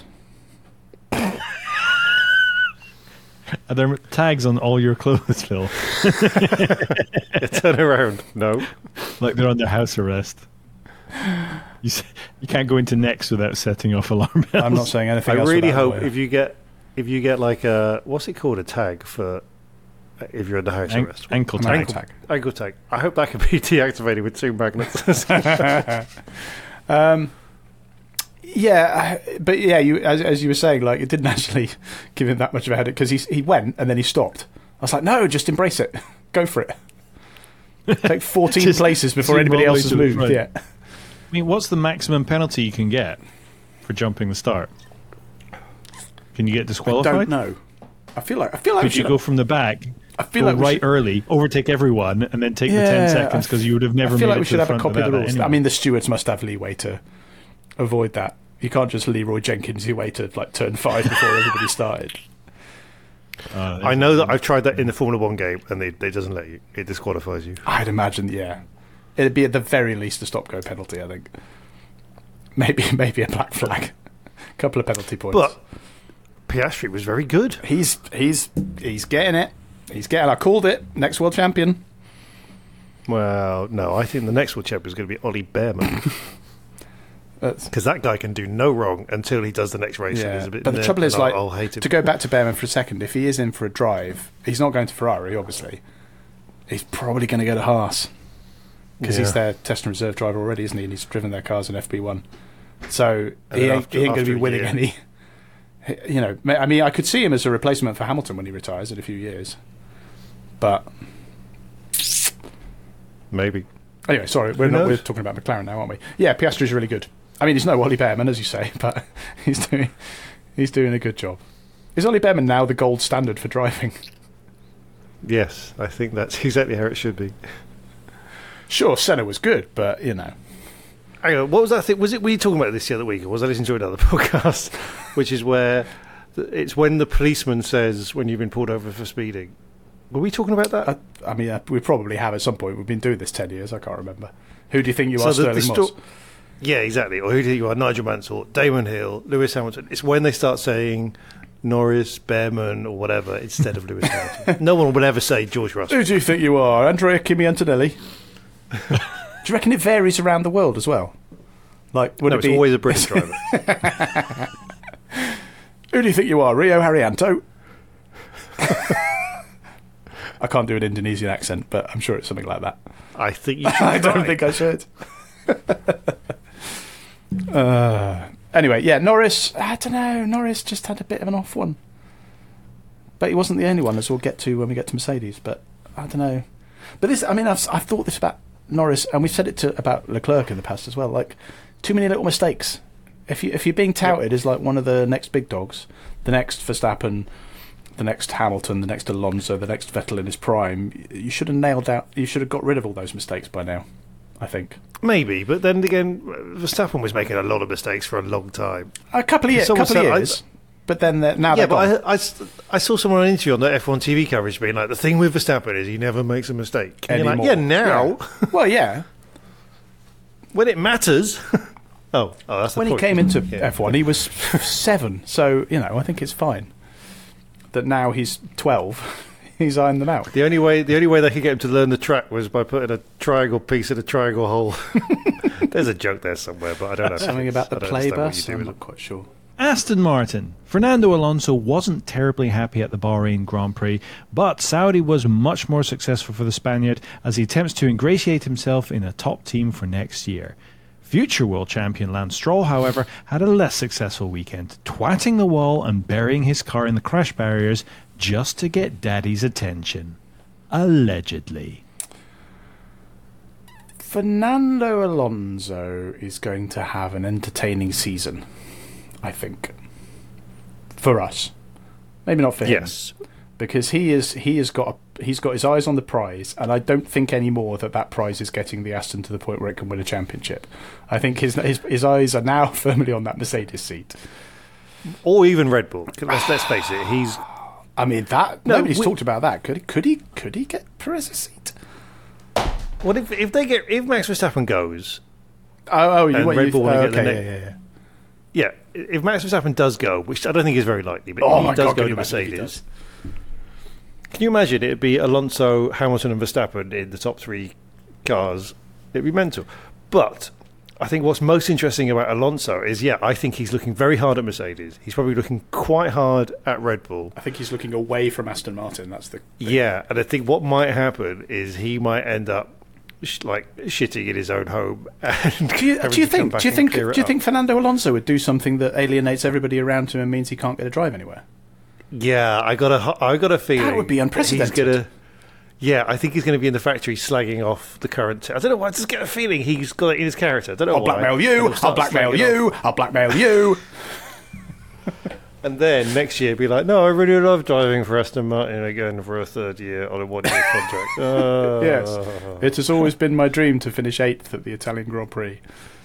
Are there tags on all your clothes, Phil? Turn around. No. Like they're under house arrest. You can't go into Next without setting off alarm bells. I'm not saying anything I else. really hope if you get like a, what's it called, a tag for if you're under house arrest? Ankle tag. Ankle tag. I hope that can be deactivated with 2 magnets. Yeah, but yeah, as you were saying, like it didn't actually give him that much of a headache because he went and then he stopped. I was like, no, just embrace it, go for it. Take 14 places before anybody else has moved. Yeah. I mean, what's the maximum penalty you can get for jumping the start? Can you get disqualified? I don't know. I feel like could you go from the back? I feel like right early, overtake everyone, and then take the 10 seconds because you would have never. I feel made like we should have a copy of the rules. Anyway. I mean, the stewards must have leeway to avoid that. You can't just Leroy Jenkins your way to like turn 5 before everybody started. I know that I've tried that in the Formula 1 game, and it doesn't let you. It disqualifies you. I'd imagine, yeah. It'd be at the very least a stop-go penalty, I think. Maybe a black flag. A couple of penalty points. But Piastri was very good. He's getting it. He's getting. I called it. Next world champion. Well, no, I think the next world champion is going to be Ollie Behrman. Because that guy can do no wrong until he does the next race. Yeah. But the trouble is, like, I'll hate him. To go back to Behrman for a second, if he is in for a drive, he's not going to Ferrari, obviously. He's probably going to go to Haas. Because he's their test and reserve driver already, isn't he? And he's driven their cars in FP1. So he ain't going to be winning any. You know, I mean, I could see him as a replacement for Hamilton when he retires in a few years. But maybe. Anyway, sorry, we're talking about McLaren now, aren't we? Yeah, Piastri's really good. I mean, he's no Ollie Behrman, as you say, but he's doing a good job. Is Ollie Behrman now the gold standard for driving? Yes, I think that's exactly how it should be. Sure, Senna was good, but you know. Hang on, what was that thing? Were you talking about this the other week, or was I listening to another podcast? Which is where it's when the policeman says when you've been pulled over for speeding. Were we talking about that? I mean, we probably have at some point. We've been doing this 10 years. I can't remember. Who do you think you are, Sterling Moss? Yeah, exactly. Or who do you think you are? Nigel Mansell, Damon Hill, Lewis Hamilton. It's when they start saying Norris, Behrman, or whatever instead of Lewis Hamilton. No one will ever say George Russell. Who do you think you are? Andrea Kimi Antonelli? Do you reckon it varies around the world as well? Like, it's always a British driver. Who do you think you are? Rio Haryanto? I can't do an Indonesian accent, but I'm sure it's something like that. I think you should. I don't think I should. Anyway, yeah, Norris, I don't know. Norris just had a bit of an off one. But he wasn't the only one, as we'll get to when we get to Mercedes. But I don't know. But this, I mean, I've thought this about Norris, and we've said it about Leclerc in the past as well, like, too many little mistakes. If you're being touted as like one of the next big dogs, the next Verstappen, the next Hamilton, the next Alonso, the next Vettel in his prime, you should have got rid of all those mistakes by now, I think. Maybe, but then again, Verstappen was making a lot of mistakes for a long time. A couple of years. But then now they're gone. I saw someone on an interview on the F1 TV coverage being like, the thing with Verstappen is he never makes a mistake. And you're like, yeah, now. Yeah. Well, yeah. When it matters. Oh, that's the when point. He came into F1, he was 7. So, I think it's fine that now he's 12. He's ironed them out. The only way they could get him to learn the track was by putting a triangle piece in a triangle hole. There's a joke there somewhere, but I don't know. Something about the play bus? I'm not quite sure. Aston Martin. Fernando Alonso wasn't terribly happy at the Bahrain Grand Prix, but Saudi was much more successful for the Spaniard as he attempts to ingratiate himself in a top team for next year. Future world champion Lance Stroll, however, had a less successful weekend, twatting the wall and burying his car in the crash barriers just to get Daddy's attention. Allegedly. Fernando Alonso is going to have an entertaining season, I think. For us. Maybe not for him. Yes. Because he's got his eyes on the prize, and I don't think anymore that prize is getting the Aston to the point where it can win a championship. I think his eyes are now firmly on that Mercedes seat. Or even Red Bull. Let's face it, he's... I mean, nobody's talked about that. Could he get Perez's seat? Well, if Max Verstappen goes... Red Bull want to get the next... Yeah, if Max Verstappen does go, which I don't think is very likely, but he does go to Mercedes... Can you imagine it'd be Alonso, Hamilton and Verstappen in the top 3 cars? It'd be mental. But I think what's most interesting about Alonso is, I think he's looking very hard at Mercedes. He's probably looking quite hard at Red Bull. I think he's looking away from Aston Martin. That's the thing. Yeah, and I think what might happen is he might end up shitting in his own home. And do you think Fernando Alonso would do something that alienates everybody around him and means he can't get a drive anywhere? Yeah, I got a feeling that would be unprecedented. I think he's going to be in the factory slagging off the current. I don't know why. I just get a feeling he's got it in his character. I don't know why. I'll blackmail you. And then next year, be like, no, I really love driving for Aston Martin again for a 3rd year on a 1-year contract. Yes, it has always been my dream to finish 8th at the Italian Grand Prix.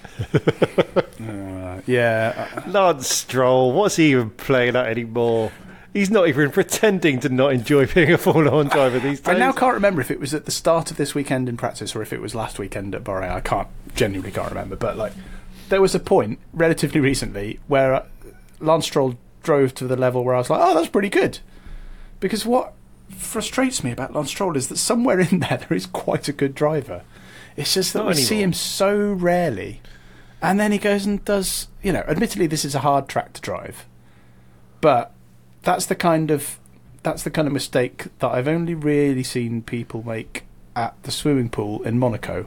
Lance Stroll, what's he even playing at anymore? He's not even pretending to not enjoy being a Formula 1 driver these days. I now can't remember if it was at the start of this weekend in practice or if it was last weekend at Bahrain. I genuinely can't remember. But there was a point relatively recently where Lance Stroll drove to the level where I was like, oh, that's pretty good. Because what frustrates me about Lance Stroll is that somewhere in there is quite a good driver. It's just that we see him so rarely. And then he goes and does, admittedly this is a hard track to drive. But that's the kind of mistake that I've only really seen people make at the swimming pool in Monaco.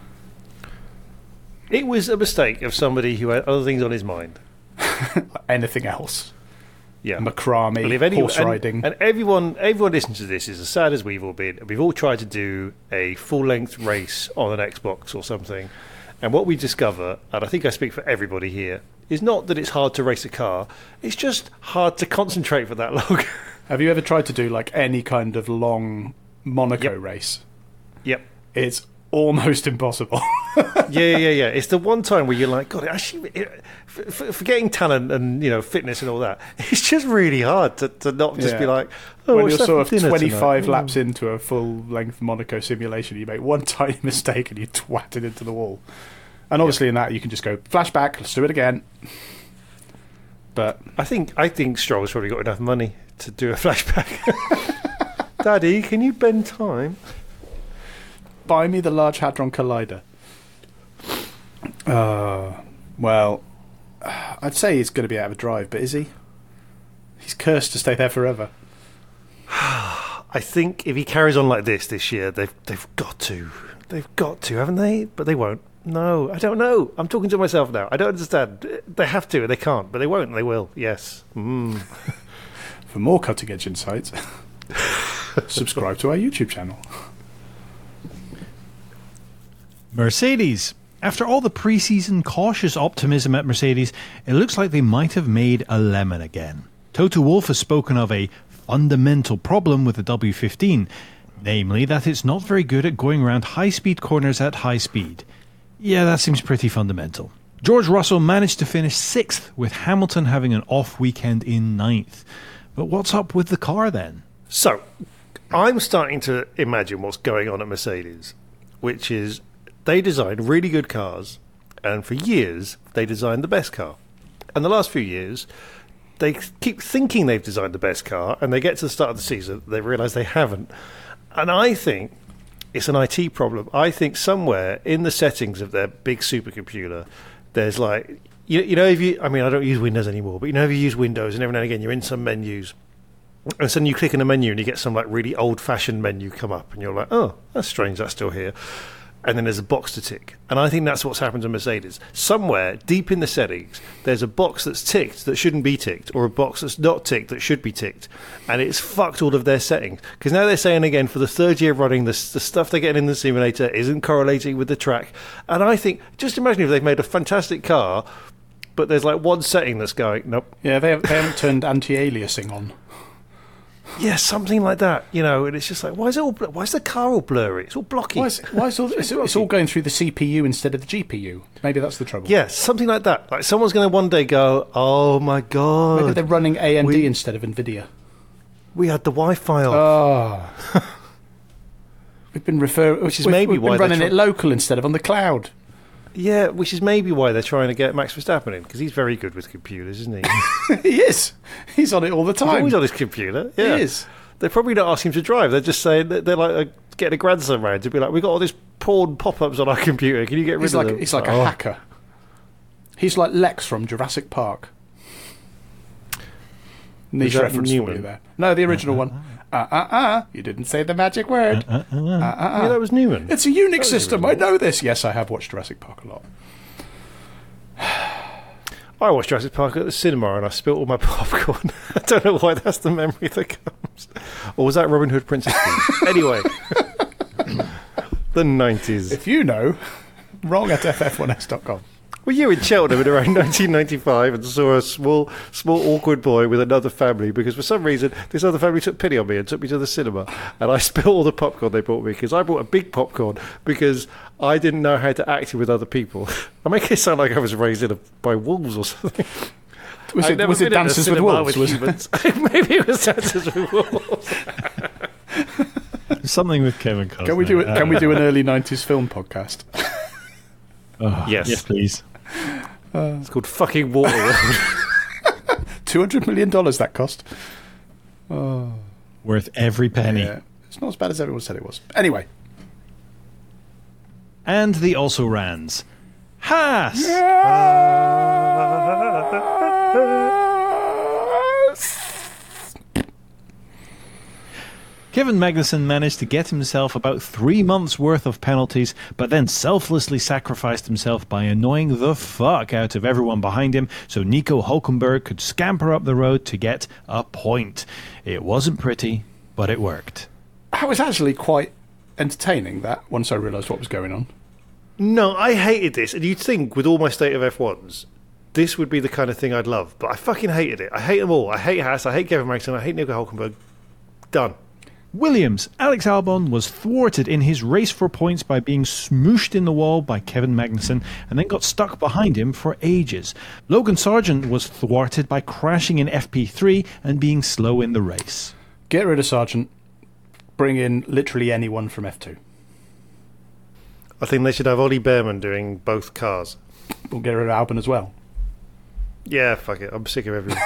It was a mistake of somebody who had other things on his mind. Anything else. Yeah. Macrame, horse riding. And everyone listening to this is as sad as we've all been. We've all tried to do a full-length race on an Xbox or something. And what we discover, and I think I speak for everybody here, is not that it's hard to race a car. It's just hard to concentrate for that long. Have you ever tried to do any kind of long race? Yep. It's almost impossible. Yeah. It's the one time where you're like, God, actually, forgetting talent and fitness and all that, it's just really hard to not just be like, oh, when you're sort of 25 laps into a full-length Monaco simulation, you make one tiny mistake and you twat it into the wall. And obviously in that you can just go, flashback, let's do it again. But I think Stroll's probably got enough money to do a flashback. Daddy, can you bend time? Buy me the Large Hadron Collider. Well, I'd say he's going to be out of a drive, but is he? He's cursed to stay there forever. I think if he carries on like this year, they've got to. They've got to, haven't they? But they won't. No, I don't know. I'm talking to myself now. I don't understand. They have to, they can't, but they won't, they will. Yes. For more cutting-edge insights, subscribe to our YouTube channel. Mercedes. After all the pre-season cautious optimism at Mercedes, it looks like they might have made a lemon again. Toto Wolff has spoken of a fundamental problem with the W15, namely that it's not very good at going around high-speed corners at high speed. Yeah, that seems pretty fundamental. George Russell managed to finish 6th, with Hamilton having an off weekend in 9th. But what's up with the car then? So, I'm starting to imagine what's going on at Mercedes, which is they design really good cars, and for years they designed the best car. And the last few years, they keep thinking they've designed the best car, and they get to the start of the season, they realise they haven't. And I think it's an IT problem. I think somewhere in the settings of their big supercomputer, there's like, you know, I don't use Windows anymore, but you know, if you use Windows and every now and again you're in some menus, and suddenly you click in a menu and you get some like really old-fashioned menu come up, and you're like, oh, that's strange, that's still here. And then there's a box to tick. And I think that's what's happened to Mercedes. Somewhere deep in the settings, there's a box that's ticked that shouldn't be ticked, or a box that's not ticked that should be ticked. And it's fucked all of their settings. Because now they're saying again, for the third year running, the stuff they're getting in the simulator isn't correlating with the track. And I think, just imagine if they've made a fantastic car, but there's like one setting that's going, nope. Yeah, they haven't turned anti-aliasing on. Yeah, something like that, you know, and it's just like, why is the car all blurry? It's all blocky. It's all going through the CPU instead of the GPU. Maybe that's the trouble. Yeah, something like that. Like someone's going to one day go, oh my God. Maybe they're running AMD instead of NVIDIA. We had the Wi-Fi off. Oh. We've been running it local instead of on the cloud. Yeah, which is maybe why they're trying to get Max Verstappen in, because he's very good with computers, isn't he? He is. He's on it all the time. He's always on his computer. Yeah. He is. They're probably not asking him to drive. They're just saying they're like getting a grandson around to be like, we've got all this porn pop-ups on our computer. Can you get rid of them? He's like a hacker. He's like Lex from Jurassic Park. Niche reference for you there. No, the original one. You didn't say the magic word. Yeah, that was Newman. It's a Unix system. I know this. Yes, I have watched Jurassic Park a lot. I watched Jurassic Park at the cinema and I spilt all my popcorn. I don't know why that's the memory that comes. Or was that Robin Hood Princess Peach? Anyway, the 90s. If you know, wrong at ff1s.com. Well, you were in Cheltenham in around 1995 and saw a small, awkward boy with another family because for some reason this other family took pity on me and took me to the cinema. And I spilled all the popcorn they brought me because I brought a big popcorn because I didn't know how to act with other people. I make it sound like I was raised by wolves or something. Was it Dances with Wolves? Maybe it was Dances with Wolves. Something with Kevin Costner. Can we do an early 90s film podcast? Yes, please. It's called fucking Waterworld. $200 million that cost. Oh. Worth every penny. Yeah. It's not as bad as everyone said it was. Anyway. And the also rans. Haas! Kevin Magnussen managed to get himself about 3 months' worth of penalties, but then selflessly sacrificed himself by annoying the fuck out of everyone behind him so Nico Hülkenberg could scamper up the road to get a point. It wasn't pretty, but it worked. It was actually quite entertaining, that, once I realised what was going on. No, I hated this, and you'd think with all my state of F1s, this would be the kind of thing I'd love, but I fucking hated it. I hate them all. I hate Haas, I hate Kevin Magnussen, I hate Nico Hülkenberg. Done. Williams. Alex Albon was thwarted in his race for points by being smooshed in the wall by Kevin Magnussen and then got stuck behind him for ages. Logan Sargent was thwarted by crashing in FP3 and being slow in the race. Get rid of Sargent. Bring in literally anyone from F2. I think they should have Ollie Behrman doing both cars. We'll get rid of Albon as well. Yeah, fuck it. I'm sick of everyone.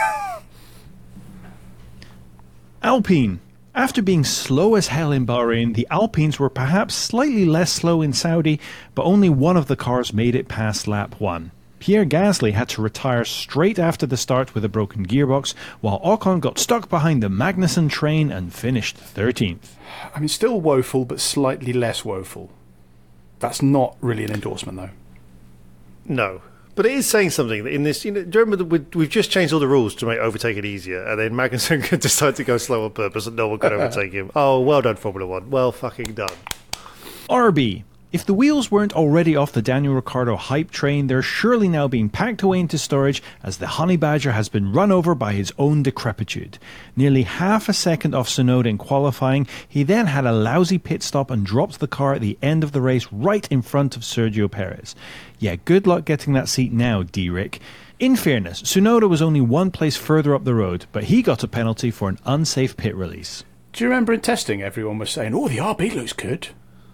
Alpine. After being slow as hell in Bahrain, the Alpines were perhaps slightly less slow in Saudi, but only one of the cars made it past lap 1. Pierre Gasly had to retire straight after the start with a broken gearbox, while Ocon got stuck behind the Magnussen train and finished 13th. I mean, still woeful, but slightly less woeful. That's not really an endorsement, though. No. But it is saying something that in this, do you remember that we've just changed all the rules to make overtaking easier, and then Magnussen could decide to go slow on purpose and no one could overtake him. Oh, well done, Formula One. Well fucking done. RB. If the wheels weren't already off the Daniel Ricciardo hype train, they're surely now being packed away into storage as the Honey Badger has been run over by his own decrepitude. Nearly half a second off Tsunoda in qualifying, he then had a lousy pit stop and dropped the car at the end of the race right in front of Sergio Perez. Yeah, good luck getting that seat now, D-Rick. In fairness, Tsunoda was only one place further up the road, but he got a penalty for an unsafe pit release. Do you remember in testing everyone was saying, "Oh, the RB looks good"?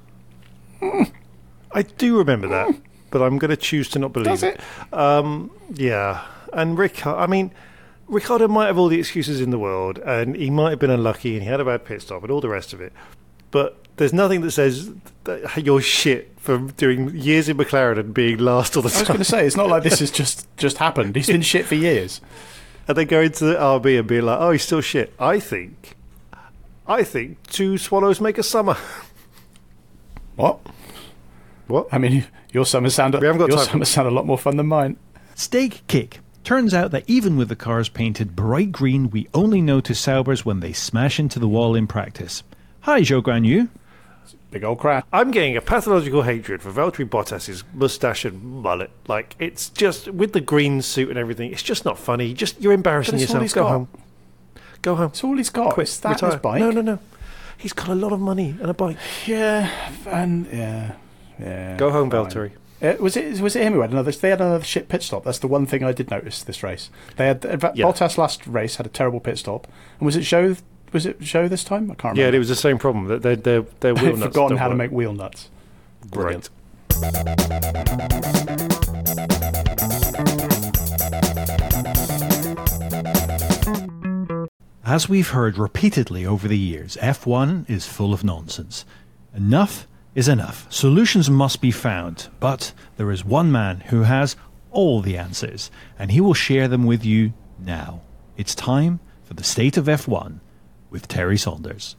I do remember that, but I'm going to choose to not believe Does it? Yeah. And Ricciardo might have all the excuses in the world, and he might have been unlucky, and he had a bad pit stop and all the rest of it. But there's nothing that says that you're shit for doing years in McLaren and being last all the time. I was going to say, it's not like this has just happened. He's been shit for years. And they go into the RB and be like, "Oh, he's still shit." I think two swallows make a summer. What? I mean, your summer sound a lot more fun than mine. Steak kick. Turns out that even with the cars painted bright green, we only notice Saubers when they smash into the wall in practice. Hi, Joe Granu. Big old crap. I'm getting a pathological hatred for Valtteri Bottas's moustache and mullet. Like, it's just, with the green suit and everything, it's just not funny. You're embarrassing yourself. Go home. Go home. It's all he's got. Quit. It's that Retire. his bike. No. He's got a lot of money and a bike. Yeah. Go home, Valtteri. Was it him who had another? They had another shit pit stop. That's the one thing I did notice this race. They had Bottas last race had a terrible pit stop, and was it Zhou this time? I can't remember. Yeah, it was the same problem. That their wheel nuts. Forgotten how to make wheel nuts. Brilliant. As we've heard repeatedly over the years, F1 is full of nonsense. Enough is enough. Solutions must be found, but there is one man who has all the answers, and he will share them with you now. It's time for the State of F1 with Terry Saunders.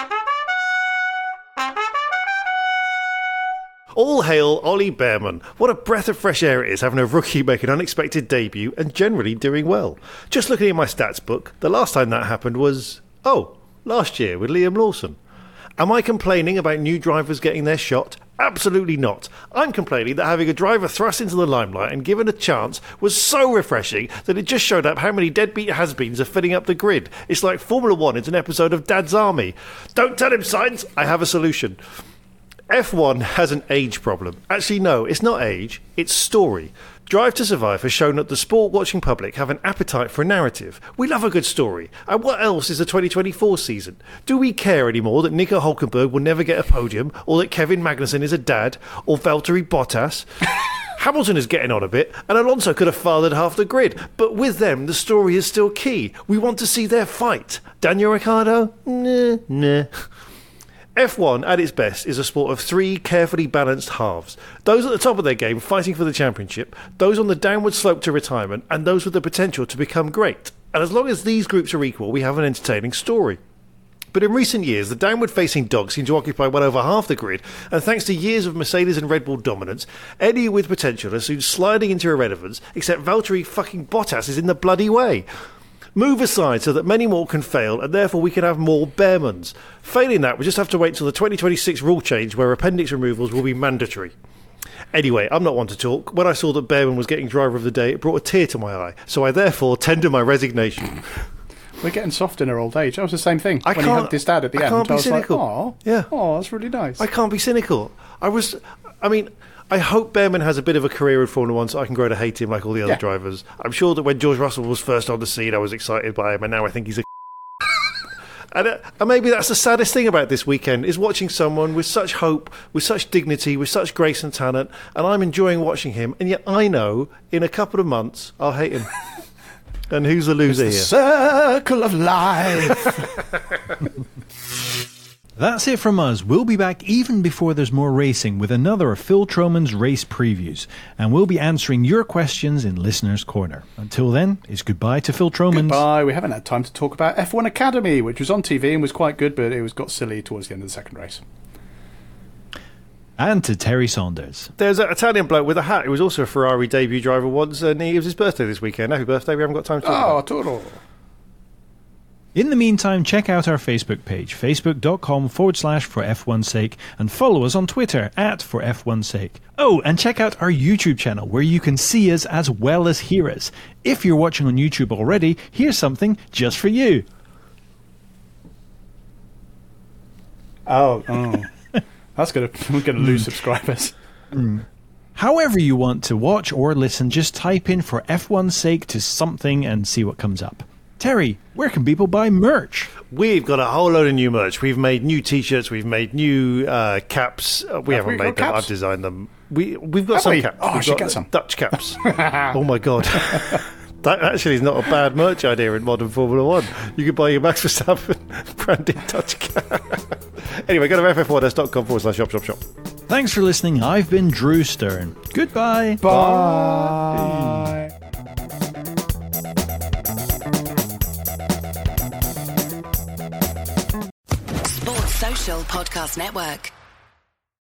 All hail Ollie Bearman. What a breath of fresh air it is having a rookie make an unexpected debut and generally doing well. Just looking at my stats book, the last time that happened was, last year with Liam Lawson. Am I complaining about new drivers getting their shot? Absolutely not. I'm complaining that having a driver thrust into the limelight and given a chance was so refreshing that it just showed up how many deadbeat has-beens are filling up the grid. It's like Formula 1 is an episode of Dad's Army. Don't tell him, Sainz. I have a solution. F1 has an age problem. Actually, no, it's not age, it's story. Drive to Survive has shown that the sport-watching public have an appetite for a narrative. We love a good story. And what else is the 2024 season? Do we care anymore that Nico Hülkenberg will never get a podium, or that Kevin Magnussen is a dad, or Valtteri Bottas? Hamilton is getting on a bit, and Alonso could have fathered half the grid. But with them, the story is still key. We want to see their fight. Daniel Ricciardo? Nah. F1, at its best, is a sport of three carefully balanced halves. Those at the top of their game fighting for the championship, those on the downward slope to retirement, and those with the potential to become great. And as long as these groups are equal, we have an entertaining story. But in recent years, the downward-facing dogs seem to occupy well over half the grid, and thanks to years of Mercedes and Red Bull dominance, any with potential are soon sliding into irrelevance, except Valtteri fucking Bottas is in the bloody way. Move aside so that many more can fail, and therefore we can have more Bearmans. Failing that, we just have to wait till the 2026 rule change where appendix removals will be mandatory. Anyway, I'm not one to talk. When I saw that Bearman was getting driver of the day, it brought a tear to my eye, so I therefore tender my resignation. We're getting soft in our old age. That was the same thing. When he hugged his dad at the end, I was cynical. Like, oh, that's really nice. I can't be cynical. I hope Bearman has a bit of a career in Formula 1 so I can grow to hate him like all the other drivers. I'm sure that when George Russell was first on the scene, I was excited by him, and now I think he's a and maybe that's the saddest thing about this weekend, is watching someone with such hope, with such dignity, with such grace and talent, and I'm enjoying watching him, and yet I know in a couple of months I'll hate him. And who's the loser here? Circle of life. That's it from us. We'll be back even before there's more racing with another of Phil Troman's race previews, and we'll be answering your questions in Listener's Corner. Until then, it's goodbye to Phil Troman. Goodbye. We haven't had time to talk about F1 Academy, which was on TV and was quite good, but it got silly towards the end of the second race. And to Terry Saunders. There's an Italian bloke with a hat who was also a Ferrari debut driver once, and it was his birthday this weekend. Happy birthday. We haven't got time to talk about it. Toro. In the meantime, check out our Facebook page, facebook.com/for-F1sake, and follow us on Twitter @for-F1sake. Oh, and check out our YouTube channel where you can see us as well as hear us. If you're watching on YouTube already, here's something just for you. Oh. That's we're going to lose subscribers. However you want to watch or listen, just type in "for F1's sake" to something and see what comes up. Terry, where can people buy merch? We've got a whole load of new merch. We've made new T-shirts. We've made new caps. We haven't made them. Caps? I've designed them. We've got some caps. Oh, I We've should got get some. Dutch caps. Oh my god. That actually is not a bad merch idea in modern Formula One. You could buy your Max Verstappen branded Dutch cap. Anyway, go to ff1s.com/shop. Thanks for listening. I've been Drew Stern. Goodbye. Bye. Sports Social Podcast Network.